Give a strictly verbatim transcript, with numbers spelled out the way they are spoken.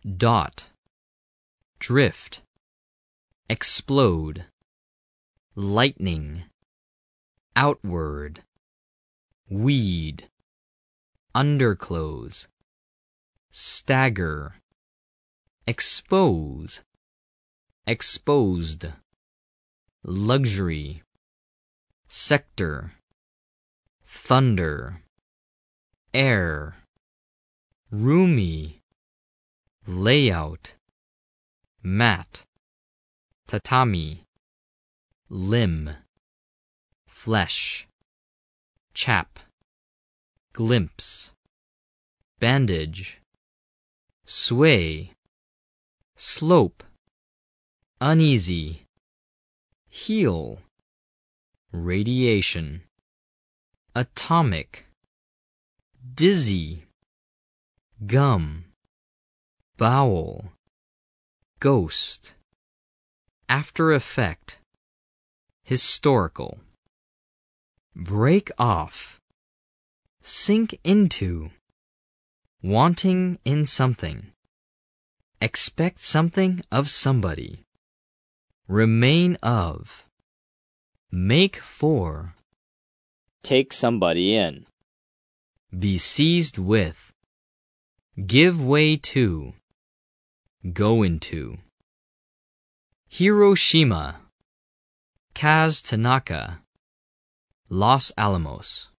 dot, drift, explode, lightning, outward, weed, underclothes, stagger, expose, exposed, luxury, sector, thunder, air, roomy, layout, mat, tatami, limb, flesh, chap, glimpse, bandage, sway, slope, uneasy, heel, radiation, atomic, dizzy, gum, bowel, ghost, after effect, historical, break off, sink into, wanting in something, expect something of somebody, remain of, make for, take somebody in, be seized with, give way to, go into. Hiroshima, Kaz Tanaka, Los Alamos.